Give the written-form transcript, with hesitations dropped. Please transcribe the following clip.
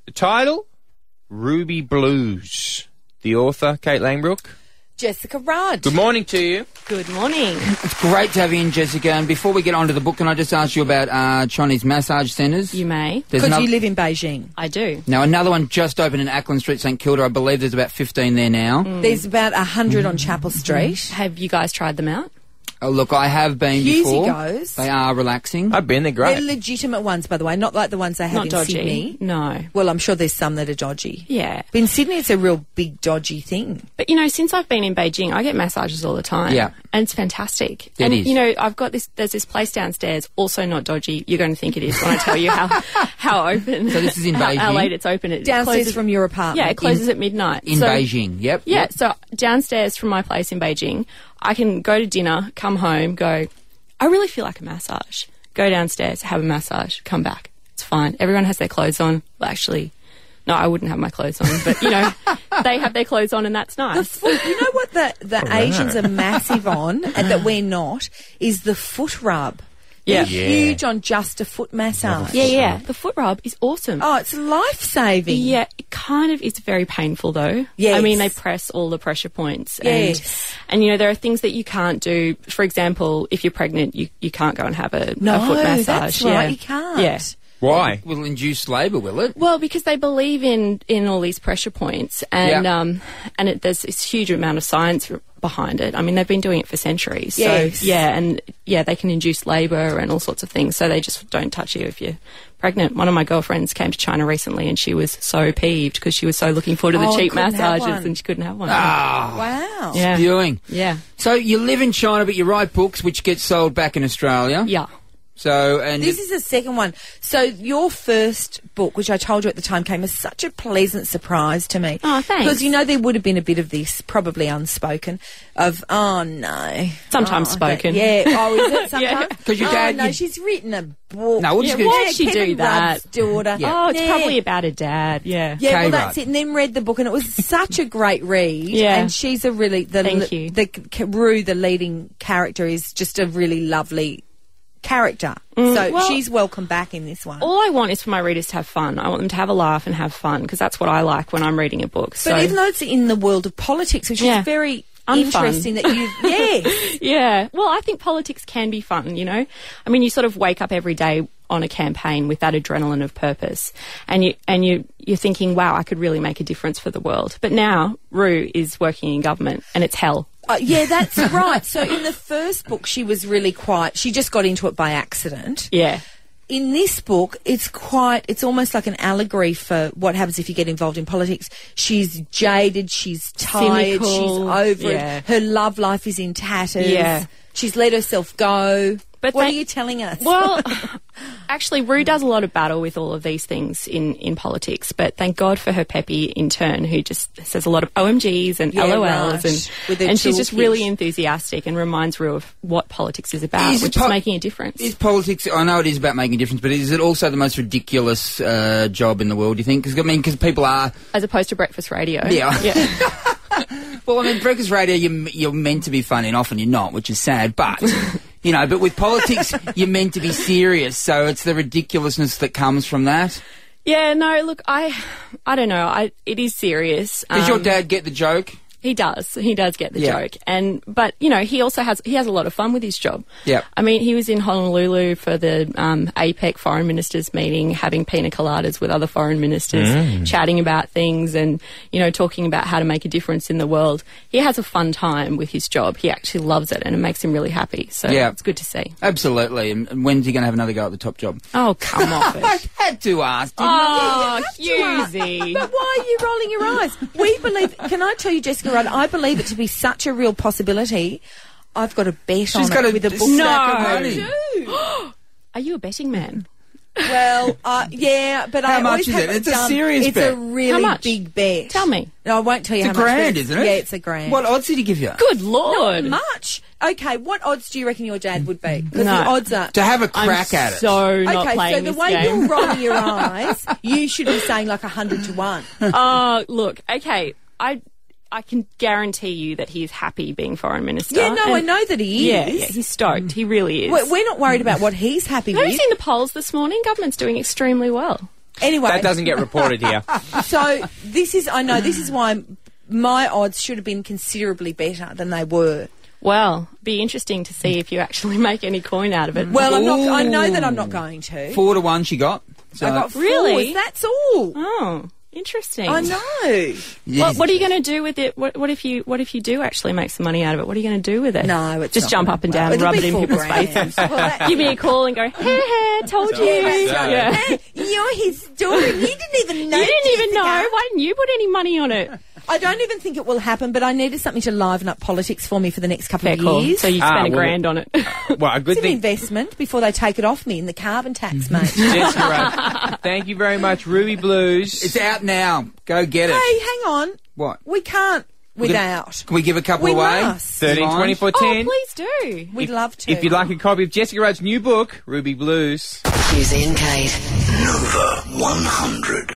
The title, Ruby Blues. The author, Kate Langbrook. Jessica Rudd. Good morning to you. Good morning. It's great to have you in, Jessica. And before we get on to the book, can I just ask you about Chinese massage centres? You may. Because you live in Beijing. I do. Now, another one just opened in Ackland Street, St Kilda. I believe there's about 15 there now. There's about 100 on Chapel Street. Have you guys tried them out? Oh, look, I have been Husey before. goes. They are relaxing. I've been there, great. They're legitimate ones, by the way, not like the ones they have Not in dodgy. Sydney. No. Well, I'm sure there's some that are dodgy. Yeah. But in Sydney, it's a real big dodgy thing. But, since I've been in Beijing, I get massages all the time. Yeah. And it's fantastic. It and, is. I've got there's this place downstairs, also not dodgy. You're going to think it is when I tell you how open. So this is in how Beijing? late it's open. It Downstairs closes, from your apartment. Yeah, it closes at midnight. In Beijing, yep. Yeah, Yep. so downstairs from my place in Beijing, I can go to dinner, come home, go, I really feel like a massage. Go downstairs, have a massage, come back. It's fine. Everyone has their clothes on. Well, actually, no, I wouldn't have my clothes on, but, they have their clothes on and that's The nice. foot, you know what the Asians are massive on, and that we're not, is the foot rub. Yeah. They're huge on just a foot massage. Yeah. The foot rub is awesome. Oh, it's life-saving. Yeah, it kind of is very painful though. Yes. I mean, they press all the pressure points. Yes. And there are things that you can't do. For example, if you're pregnant, you can't go and have a foot No, massage. that's right, you can't. Yeah. Why? Will induce labour, will it? Well, because they believe in all these pressure points, and Yeah. there's this huge amount of science behind it. I mean, they've been doing it for centuries. Yes. So they can induce labour and all sorts of things. So they just don't touch you if you're pregnant. One of my girlfriends came to China recently, and she was so peeved because she was so looking forward to the cheap couldn't have massages, one. and she couldn't have one. Wow. Yeah. Spewing. Yeah. So you live in China, but you write books which get sold back in Australia. Yeah. So, and This is the second one. So your first book, which I told you at the time, came as such a pleasant surprise to me. Oh, thanks. Because, there would have been a bit of this, probably unspoken, of, oh, no. Sometimes spoken. Yeah. Oh, is it sometimes? Yeah. 'Cause your dad- Oh, no, she's written a book. No, we're just Yeah, gonna- why would she Kevin do that? Rudd's daughter. Yeah. Oh, it's Yeah. probably about a dad. Yeah. Yeah, well, K-Rudd. that's it. And then read the book, and it was such a great read. Yeah. And she's a really... Thank you. Rue, the leading character, is just a really lovely character. So well- she's welcome back in this one. All I want is for my readers to have fun. I want them to have a laugh and have fun, because that's what I like when I'm reading a book. But even though it's in the world of politics, which Yeah. is very Unfun. interesting that you... Yes. Yeah. Well, I think politics can be fun, I mean, you sort of wake up every day on a campaign with that adrenaline of purpose, and you're thinking, wow, I could really make a difference for the world. But now Rue is working in government, and it's hell. Yeah, that's right. So in the first book, she was really she just got into it by accident. Yeah. In this book, it's almost like an allegory for what happens if you get involved in politics. She's jaded, she's tired, Cynical, she's over yeah. it. Her love life is in tatters. Yeah. She's let herself go. But what are you telling us? Well, actually, Rue does a lot of battle with all of these things in politics, but thank God for her Peppy in turn, who just says a lot of OMGs and Yeah, LOLs, right. With her and she's just toolkit. really enthusiastic and reminds Rue of what politics is about, Is it which is making a difference. Is politics... I know it is about making a difference, but is it also the most ridiculous job in the world, do you think? Because people are... As opposed to breakfast radio. Yeah. Yeah. Well, I mean, breakfast radio, you're meant to be funny, and often you're not, which is sad, but... but with politics, you're meant to be serious, so it's the ridiculousness that comes from that. Yeah, no, look, I don't know. It is serious. Does your dad get the joke? He does. He does get the Yeah. joke. But he also has a lot of fun with his job. Yep. I mean, he was in Honolulu for the APEC foreign ministers meeting, having pina coladas with other foreign ministers, chatting about things and, talking about how to make a difference in the world. He has a fun time with his job. He actually loves it and it makes him really happy. So Yeah. it's good to see. Absolutely. And when's he going to have another go at the top job? Oh, come off it. I had to ask, didn't I? Oh, Husey. But why are you rolling your eyes? We believe... Can I tell you, Jessica Rudd, I believe it to be such a real possibility. I've got a bet on got it a with a book. stack of money. Are you a betting man? Well, yeah, but How I much always is have it? It's a serious It's bet. a really How much? big bet. Tell me. No, I won't tell you It's how a much. grand, but isn't it? Yeah, it's a grand. What odds did he give you? Good Lord. Not much. Okay, what odds do you reckon your dad would be? Because No. the odds are... To have a I'm crack at it. so not Okay, playing so the this way game. you're rolling your eyes, you should be saying like 100 to 1. Oh, look, okay, I can guarantee you that he is happy being foreign minister. Yeah, no, I And- know that he Yeah, is. yeah, he's stoked. He really is. We're not worried about what he's happy Have you with. seen the polls this morning? Government's doing extremely well. Anyway. That doesn't get reported here. So this is why my odds should have been considerably better than they were. Well, be interesting to see if you actually make any coin out of it. Well, I know that I'm not going to. 4 to 1 she got. So I got 4s, Really? that's all. Oh, interesting. I know. What are you going to do with it? What if you do actually make some money out of it? What are you going to do with it? No, it's just not jump gonna- up and down and It'll rub be it in people's $4,000. faces. Well, that- Give me a call and go, hey, told you. Yeah. Hey, you're his daughter. You didn't even know. You didn't even know. Jessica. Why didn't you put any money on it? I don't even think it will happen, but I needed something to liven up politics for me for the next couple Fair of call. years. So you spent well, $1,000 on it. Well, a good It's an thing. investment before they take it off me in the carbon tax, mate. Jessica, thank you very much. Ruby Blues. it's out now. Go get it. Hey, hang on. What? We can't without. Can we give a couple We away? must. 13, 24, 10. Oh, please do. We'd love to. If you'd like a copy of Jessica Rudd's new book, Ruby Blues. Susie and Kate. Nova 100.